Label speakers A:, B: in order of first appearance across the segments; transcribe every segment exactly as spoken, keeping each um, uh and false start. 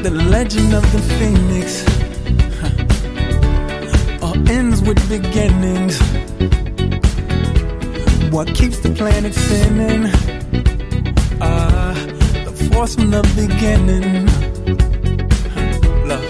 A: The legend of the phoenix huh. all ends with beginnings. What keeps the planet spinning? Ah, uh, the force from the beginning. Huh. Love.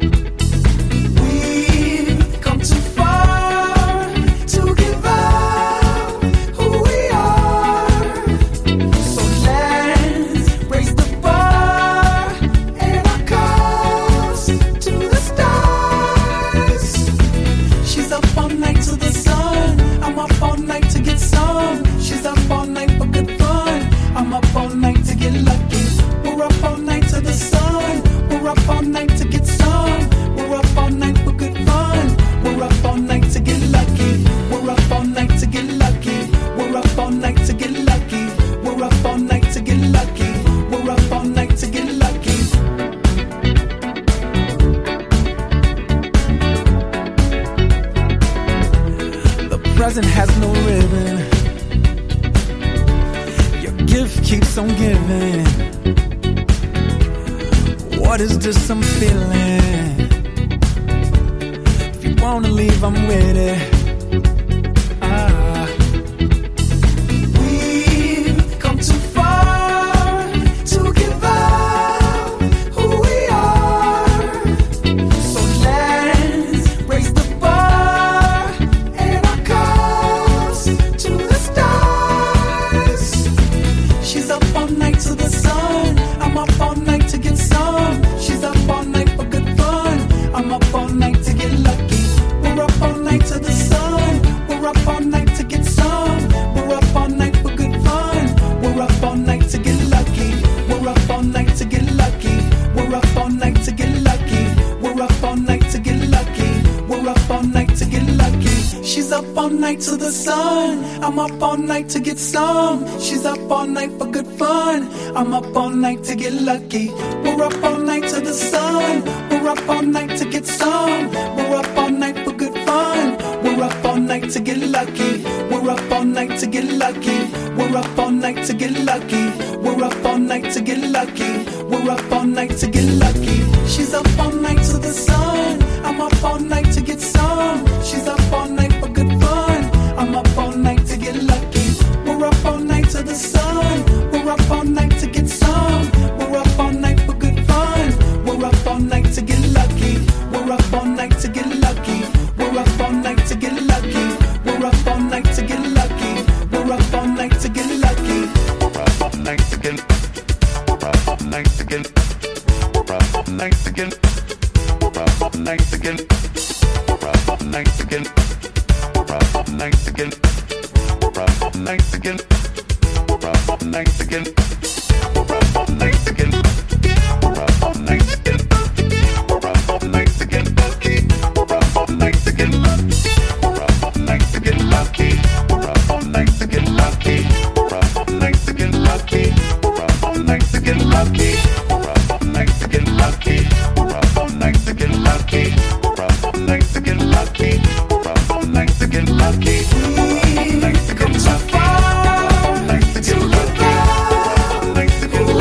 A: We've come too far to give up who we are. So let's raise the bar and our cups to the stars. She's up all night to the sun. I'm up all night to get some. She's up all night for good fun. I'm up all night to get lucky. We're up all night to the sun. We're up all night to get some. We're up all night for good fun. We're up all night to get lucky. We're up all night to get lucky. We're up all night to get lucky. We're up all night to get lucky. We're up all night to get lucky. The present has no ribbon. Your gift keeps on giving. What is this I'm feeling? If you wanna leave, I'm with it. Ah. We've come too far to give up who we are. So let's raise the bar and our cups to the stars. She's up all night to the sun. I'm up all night to get some. She's up all night for good fun. I'm up all night to get lucky. We're up all night to the sun. We're up all night to get some. We're up all night for good fun. We're up all night to get lucky. We're up all night to get lucky. We're up all night to get lucky. We're up all night to get lucky. We're up all night to get lucky. She's up all night to the sun. I'm up all night to get some. She's up all night for good fun. I'm up all night to get lucky. We're up all night to the sun. We're up all night to get some. We're up all night for good fun. We're up all night to get lucky. We're up all night to get lucky. We're up all night to get lucky. We're up all night to get lucky. We're up all night to get lucky. She's up all night to the sun. I'm up all night to get some. She's up all night for good fun. I'm up all night to get lucky. We're up all night to the sun. We're up all night to get some. We're up all night for good fun. We're up all night to get lucky. We're up all night to get lucky. We're up all night to get lucky. We're up all night to get lucky. We're up all night to get lucky.
B: We're up all night to get. We're up all night to get. We're up all night to get. We're up all night to get. We're up all night to get. We're up all night to get. We're up all night to get. We're up all night to get. We're up all night to get. We're up all night to get. We're up all night to get lucky. We're up all night to get lucky. We're up all night to get lucky. We're up all night to get lucky. We're up all night to get lucky. We're up all night to get lucky. We're up all night to get lucky. We're up all night to get lucky. We're up all night to get lucky. We're up all night to get lucky. We've come too far to give up.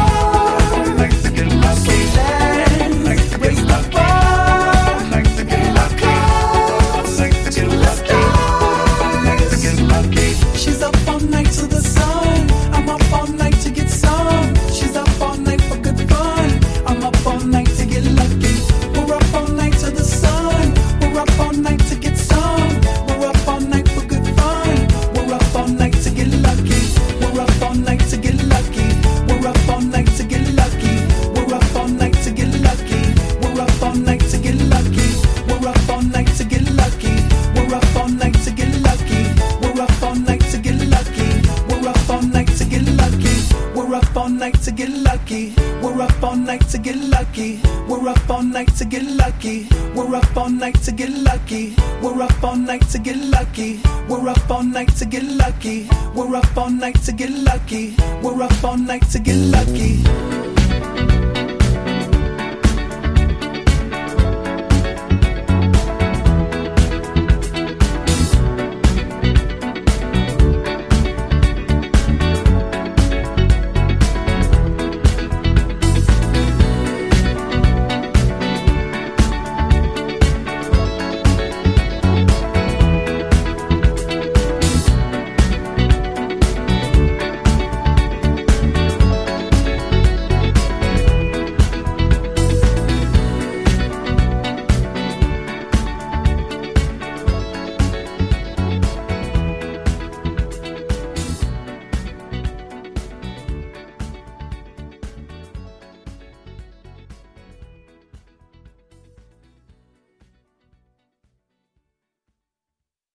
A: lucky. We're up all night to get lucky. We're up all night to get lucky. We're up all night to get lucky. We're up all night to get lucky. We're up all night to get lucky.